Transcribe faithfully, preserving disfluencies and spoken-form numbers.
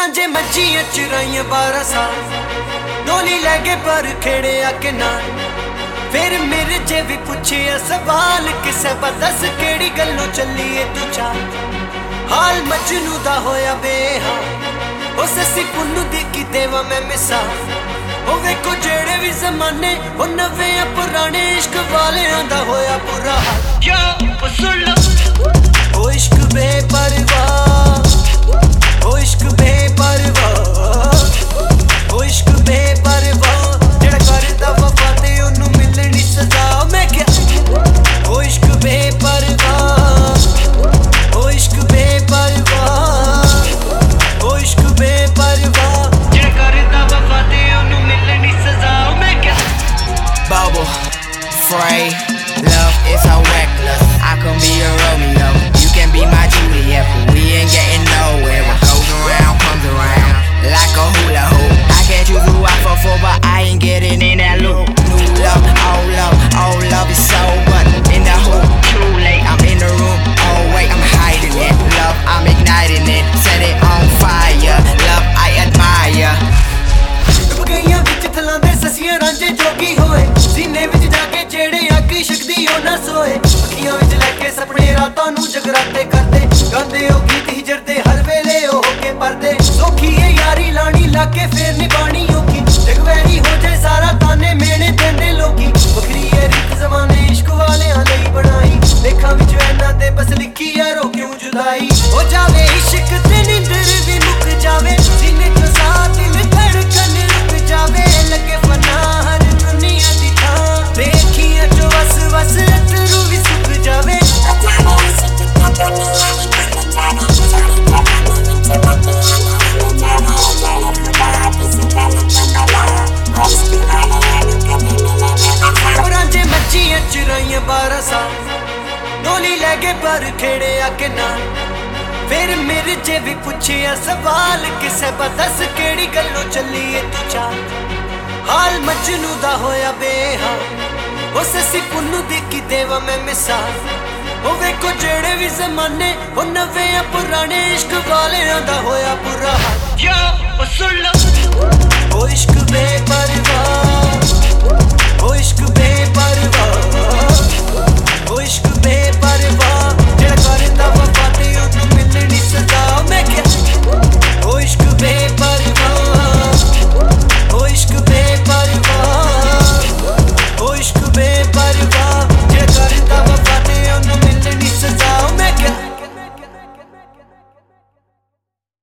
रांझे मच्छियां चुराइया बारह साल डोली लैगे पर खेड़े आके ना फिर मेरे चे भी पूछे सवाल किसे दस केड़ी गल्लों चलिए तू चाल हाल मजनू दा होया बेहाल उस सी पुन्नू दी की देवा मैं मिसाल ओ वेखो जेड़े भी जमाने ओ नवे पुराने इश्क वाले दा होया बुरा हाल यो ओ सुन लो ओ इश्क बेपरवाह ओ इश्क बेपरवाह ओ इश्क बेपरवाह जेड़ा करदा वफा ते ओनू मिलनी सजा मैं क्या ओ इश्क बेपरवाह ओ इश्क बेपरवाह ओ इश्क बेपरवाह जेड़ा करदा वफा ते ओनू मिलनी सजा मैं क्या Bubble, Frey, love is so reckless. I can be a Romeo, you can be my Juliet, but we ain't getting nowhere. What goes around comes around like a hula hoop. I get you through I for four, but I ain't getting in that loop. New love, old love, old love is so what in the hoop. Too late, I'm in the room. Oh wait, I'm hiding it. Love, I'm igniting it. Set it on fire. Love, I admire. गईयां विच थलांदे ससियां रांझे जोगी होए सीने विच जाके जेड़े आकी शकदी ओ ना सोए अखियां विच लैके सपने रातां नू जगराते करदे गांदे ओ गीत हिजरदे हर वेले ओ होके परदे सौखी ए यारी लानी लाके फेर निभानी औखी जगवैरी हो जाए सारा ताने मेने देंदे लोकी बखरी ए रीत जमाने इश्क वालेआं लई बनाई लेखां विच ऐना ते बस लिखी ऐ रो क्यों जुदाई हो जावे इश्क ते निंदर भी मुक जावे सीने च सा दिल धड़कन जावे लगे फना हर दुनिया दी थां देखियां जो वस वस अतरू भी सुक जावे रांझे मच्छियां चुराइया बारह साल डोली लैगे पर खेड़े आके ना फिर मेरे चे भी पूछे सवाल किसे दस केड़ी गल्लों चलिए तू चाल हाल मजनू दा होया बेहाल उस सी पुन्नू दी की देवा मैं मिसाल ओ वेखो जेड़े भी जमाने ओ नवे पुराने इश्क वाले दा होया बुरा हाल यो ओ सुन लो ओ इश्क बेपरवाह ओ इश्क बेपरवाह